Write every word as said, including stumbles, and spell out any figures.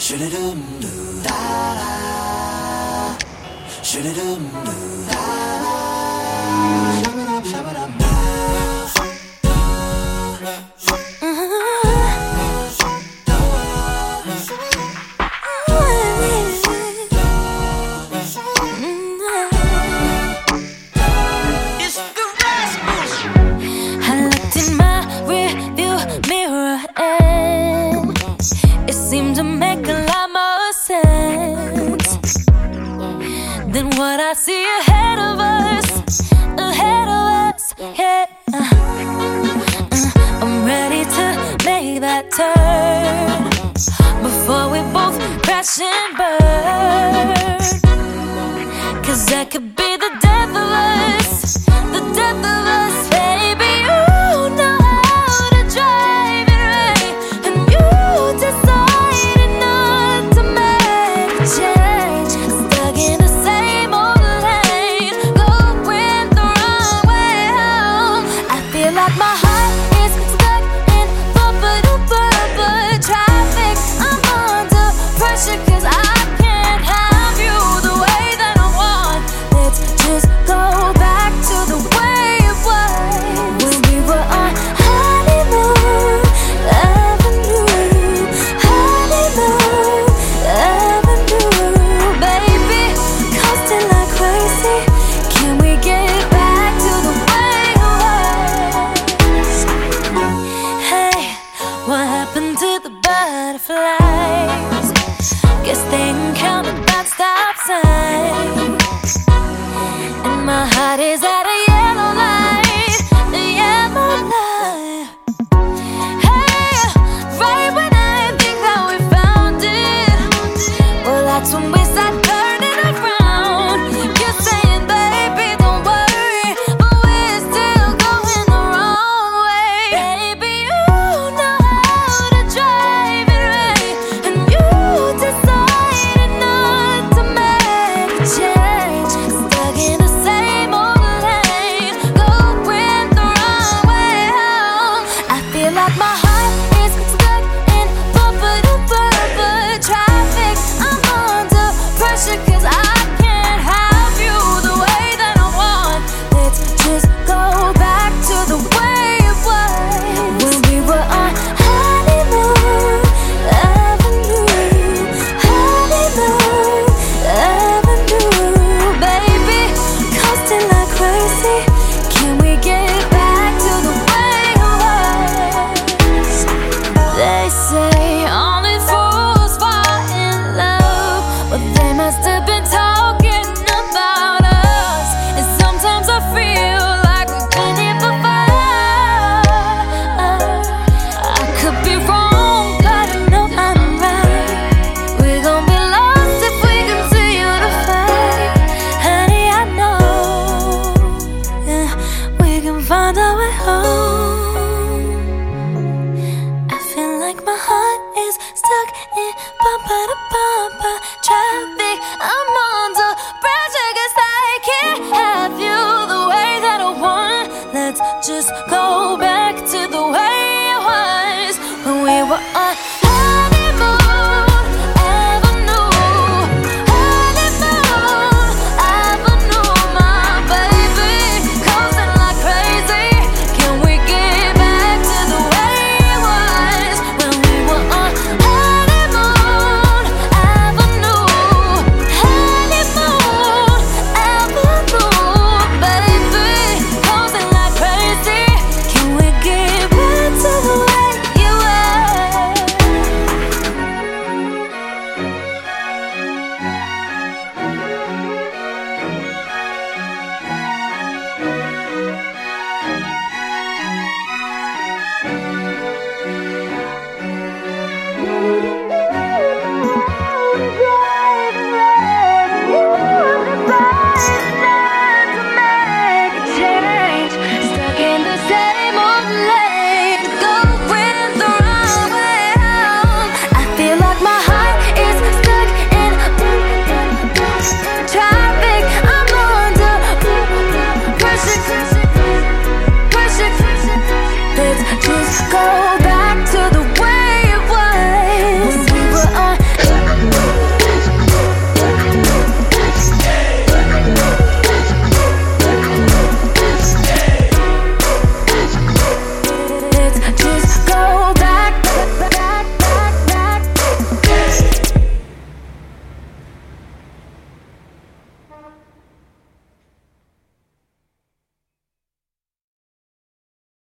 Seemed to make a lot more sense than what I see ahead of us, ahead of us, yeah. uh, I'm ready to make that turn before we both crash and burn. Cause that could be the death of us, the death of us, baby. You know how to drive it right, and you decide butterflies. Guess they encountered that stop sign, and my heart is at a yellow light, a yellow light. Hey, right when I think that we found it, well, that's when we start turning around. You're saying, baby, don't worry, but we're still going the wrong way. Baby, you know how to drive it right, and you decided not to make a change. Stuck in the same old lane, going the wrong way home. I feel like my heart is stuck in bumper-to-bumper traffic. I'm under pressure 'cause I can't have you the way that I want. Let's just go back to the way it was when we were on honeymoon avenue, honeymoon avenue, baby. Coasting like crazy, can we get back to the way it was? They say only fools fall in love, but they must have been talking about us. And sometimes I feel like we've been here before. I could be wrong, but I know I'm right. We're gonna be lost if we continue to fight. Honey, I know, yeah, we can find our way home. I feel like my heart is stuck in bumper to bumper.